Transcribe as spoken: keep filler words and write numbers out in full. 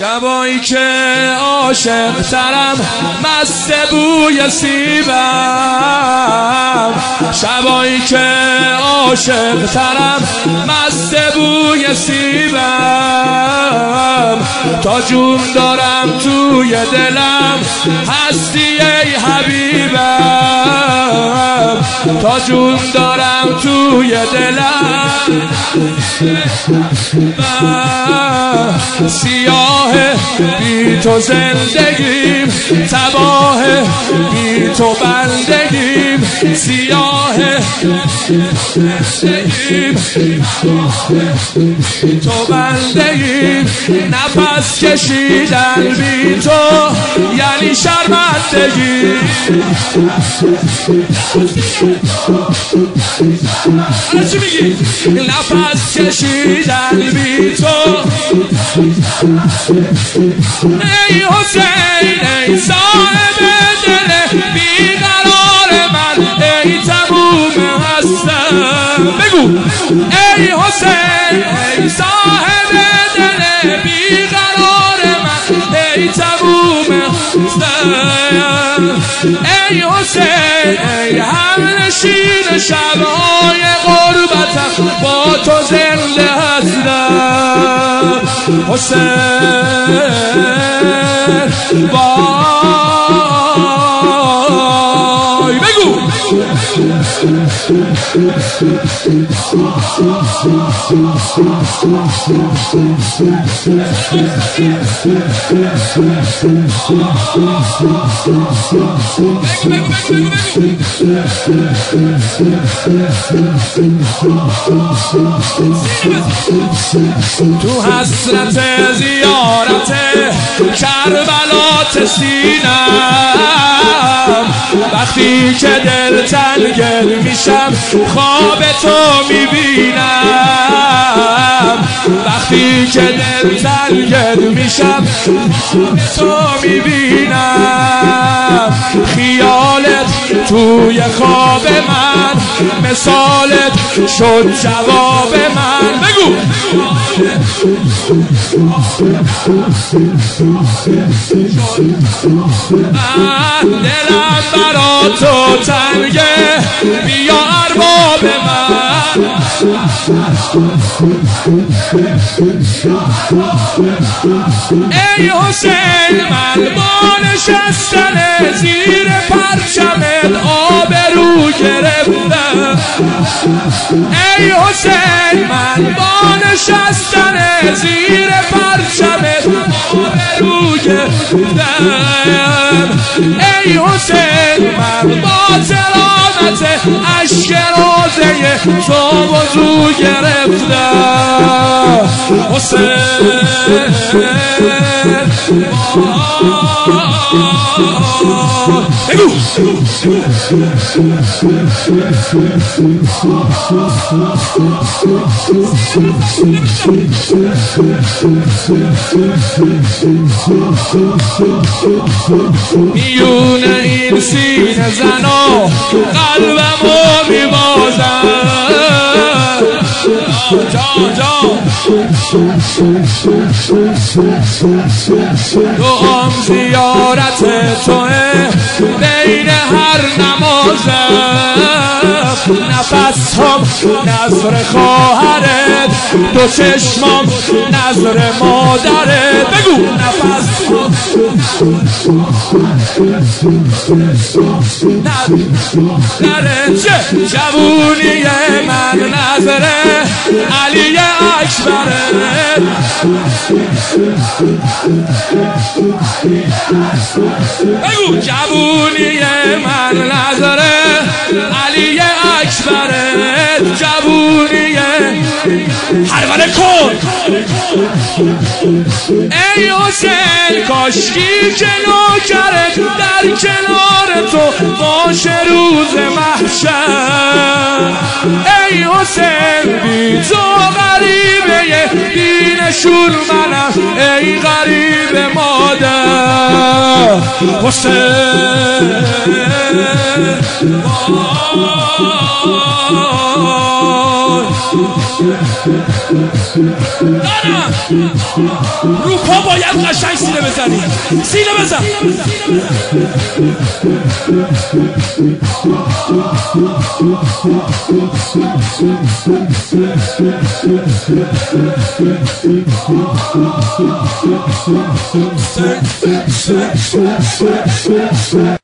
شبایی که عاشق ترم مست بوی سیبم، شبایی که عاشق ترم مست بوی سیبم، تا جون دارم توی دلم هستی ای حبیبم، تا جون دارم توی دلم. سیاه بی تو زندگیم، تباه بی تو بندگیم، سیاه زندگیم تو بندگیم، نفس کشیدن بی تو یعنی شرمندگی. حالا چی میگی؟ نفس کشیدن بی تو. ای حسین ای صاحب دل بیقرار من، ای تموم هستم. بگو ای حسین ای صاحب دل بیقرار من، ای تموم هستم. ای حسین ای همنشین شبهای غربتم، با تو زنده هستم. حسین وای بگو تو حسرت زیارت کربلات سینم، وقتی که دل تنگل میشم خواب تو میبینم، وقتی که دل تنگل میشم خواب تو میبینم، خیالت توی خواب من مثالت شد جواب من. بگو من دلم برا تو تنگه، بیا ارباب من. ای حسین من با نشستن زیر پرچمت آبرو گرفتم، ای حسین من با نشستن زیر پرچمت آبرو گرفتم، ای حسین من با سلامت عشق روزه تو وضو گرفتم. حسین بگو میون این سینه زنا قلبمو میبازم. جان جان دعام زیارت توه بین هر نمازم، نفس هم نظر خواهرت، دو چشمام نظر مادرت. بگو نفس نظرت چه جوونی من، نظر علی اکبرت. بگو جوونی من، نظر علی اکبرت، جوونی حرمانه کن. ای حسین کاشکی که نوکرت در کنار تو باشه روز محشر. ای حسین بی تو غریبه بی نشون منم، ای غریب مادر. حسین دارم رو پا باید قشنگ سینه بزنی سینه بزن Say, say, say, say, say.